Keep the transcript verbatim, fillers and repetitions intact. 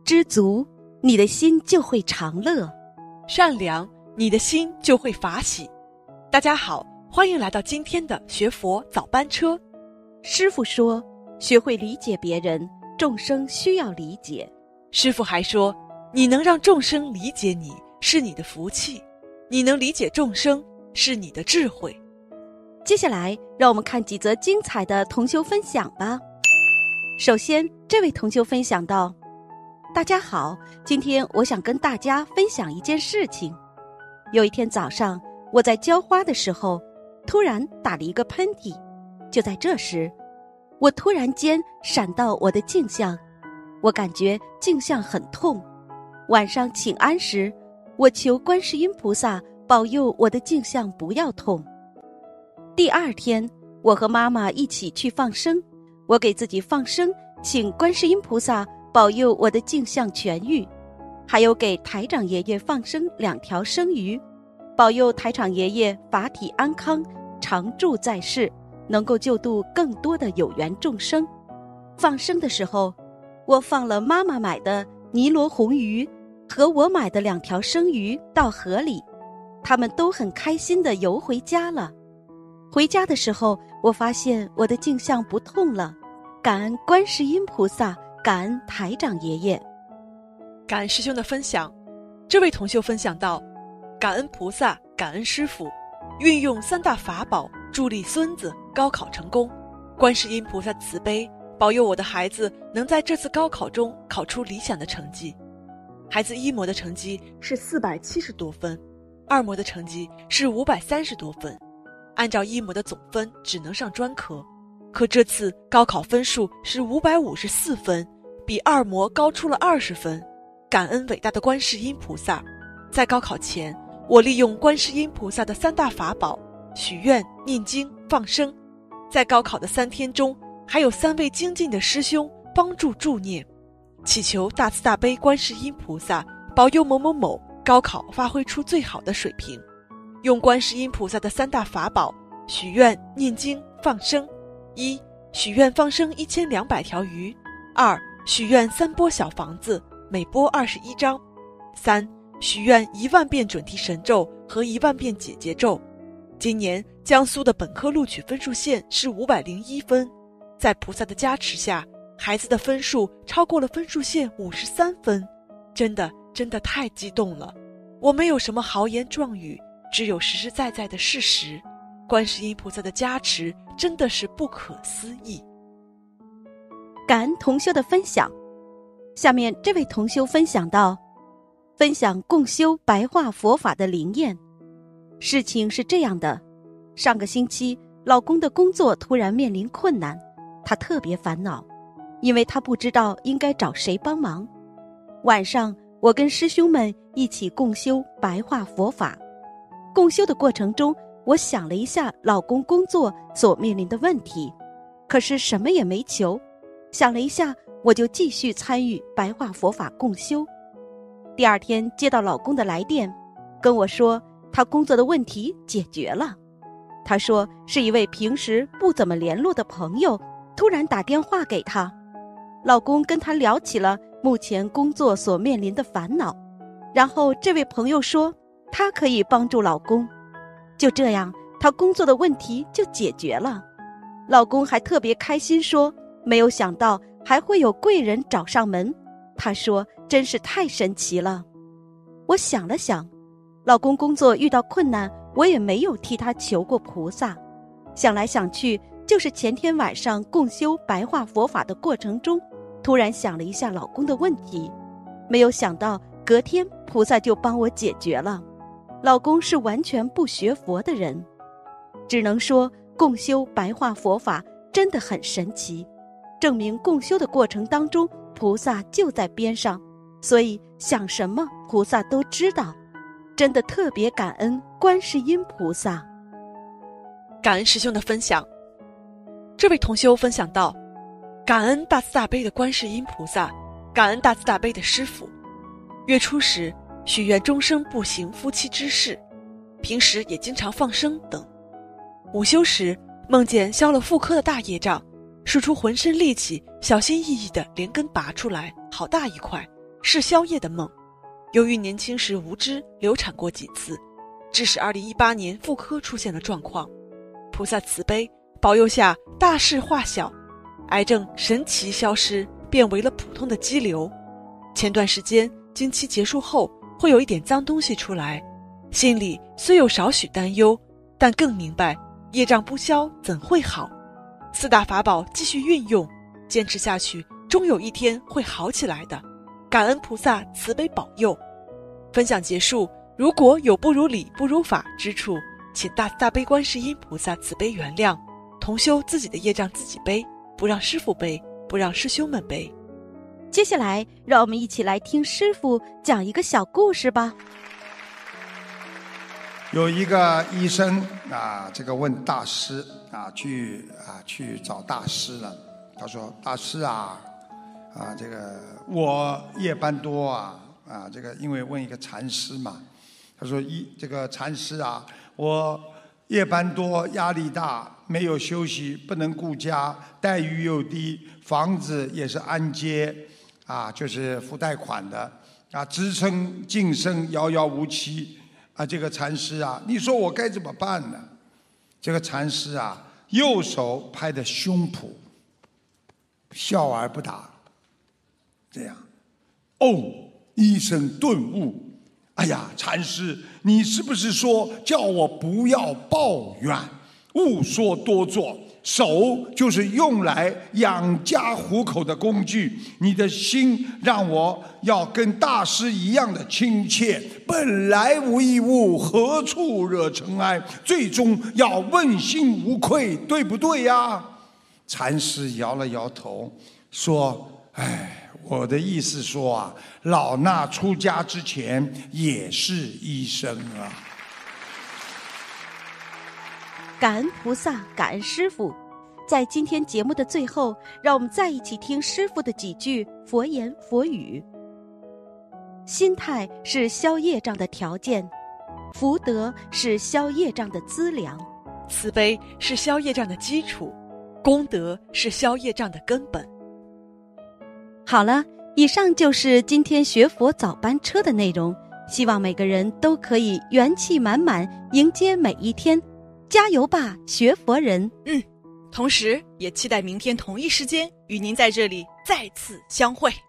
知足，你的心就会常乐； 善良，你的心就会法喜。大家好，欢迎来到今天的学佛早班车。 师父说，学会理解别人，众生需要理解。 师父还说，你能让众生理解你，是你的福气；你能理解众生，是你的智慧。 接下来，让我们看几则精彩的同修分享吧。首先，这位同修分享到：大家好，今天我想跟大家分享一件事情。有一天早上，我在浇花的时候，突然打了一个喷嚏。就在这时，我突然间闪到我的镜像，我感觉镜像很痛。晚上请安时，我求观世音菩萨保佑我的镜像不要痛。第二天，我和妈妈一起去放生，我给自己放生，请观世音菩萨保佑我的镜像痊愈，还有给台长爷爷放生两条生鱼，保佑台长爷爷法体安康，常住在世，能够救度更多的有缘众生。放生的时候，我放了妈妈买的尼罗红鱼和我买的两条生鱼到河里，他们都很开心地游回家了。回家的时候，我发现我的镜像不痛了，感恩观世音菩萨，感恩台长爷爷。 感恩师兄的分享。这位同修分享到，感恩菩萨，感恩师父，运用三大法宝助力孙子高考成功。观世音菩萨慈悲，保佑我的孩子能在这次高考中考出理想的成绩。孩子一模的成绩是四百七十多分，二模的成绩是五百三十多分。按照一模的总分只能上专科，可这次高考分数是五百五十四分，比二模高出了二十分。感恩伟大的观世音菩萨。在高考前，我利用观世音菩萨的三大法宝许愿、念经、放生。在高考的三天中，还有三位精进的师兄帮助助念，祈求大慈大悲观世音菩萨保佑某某某高考发挥出最好的水平。用观世音菩萨的三大法宝许愿、念经、放生：一、许愿放生一千两百条鱼；二、许愿三波小房子，每波二十一张；三、许愿一万遍准提神咒和一万遍解结咒。今年江苏的本科录取分数线是五百零一分，在菩萨的加持下，孩子的分数超过了分数线五十三分，真的真的太激动了。我没有什么豪言壮语，只有实实在在的事实。观世音菩萨的加持真的是不可思议。 感恩同修的分享。下面这位同修分享到，分享共修白话佛法的灵验。事情是这样的，上个星期老公的工作突然面临困难，他特别烦恼，因为他不知道应该找谁帮忙。晚上我跟师兄们一起共修白话佛法。共修的过程中，我想了一下老公工作所面临的问题，可是什么也没求。想了一下，我就继续参与白话佛法共修。第二天接到老公的来电，跟我说他工作的问题解决了。他说是一位平时不怎么联络的朋友突然打电话给他，老公跟他聊起了目前工作所面临的烦恼，然后这位朋友说他可以帮助老公。就这样，他工作的问题就解决了。老公还特别开心说，没有想到还会有贵人找上门。他说真是太神奇了。我想了想，老公工作遇到困难，我也没有替他求过菩萨。想来想去，就是前天晚上共修白话佛法的过程中，突然想了一下老公的问题，没有想到隔天菩萨就帮我解决了。老公是完全不学佛的人，只能说共修白话佛法真的很神奇，证明共修的过程当中菩萨就在边上，所以想什么菩萨都知道。真的特别感恩观世音菩萨。 感恩师兄的分享。这位同修分享到，感恩大慈大悲的观世音菩萨，感恩大慈大悲的师父。月初时许愿终生不行夫妻之事，平时也经常放生等。午休时梦见消了妇科的大业障，使出浑身力气，小心翼翼地连根拔出来，好大一块， 是宵夜的梦，由于年轻时无知，流产过几次，致使二零一八年妇科出现了状况。菩萨慈悲，保佑下大事化小，癌症神奇消失，变为了普通的肌瘤。前段时间经期结束后会有一点脏东西出来，心里虽有少许担忧，但更明白业障不消怎会好。四大法宝继续运用，坚持下去，终有一天会好起来的。感恩菩萨慈悲保佑。分享结束，如果有不如理不如法之处，请大慈大悲观世音菩萨慈悲原谅。同修自己的业障自己背，不让师父背，不让师兄们背。 接下来让我们一起来听师父讲一个小故事吧。 有一个医生啊，这个问大师啊，去啊去找大师了。他说：“大师啊，啊这个我夜班多啊啊，这个因为问一个禅师嘛。他说一这个禅师啊，我夜班多，压力大，没有休息，不能顾家，待遇又低，房子也是按揭啊，就是付贷款的啊，职称晋升遥遥无期。”啊，这个禅师啊，你说我该怎么办呢？这个禅师啊，右手拍的胸脯，笑而不答。这样，哦，医生顿悟，哎呀，禅师，你是不是说叫我不要抱怨，勿说多做？手就是用来养家糊口的工具，你的心让我要跟大师一样的亲切，本来无一物，何处惹尘埃？最终要问心无愧，对不对呀？禅师摇了摇头，说：“哎，我的意思说啊，老衲出家之前也是医生啊。” 感恩菩萨，感恩师父。在今天节目的最后，让我们再一起听师父的几句佛言佛语。心态是消业障的条件，福德是消业障的资粮， 慈悲是消业障的基础，功德是消业障的根本。 好了，以上就是今天学佛早班车的内容，希望每个人都可以元气满满迎接每一天。加油吧，学佛人！ 嗯，同时也期待明天同一时间与您在这里再次相会。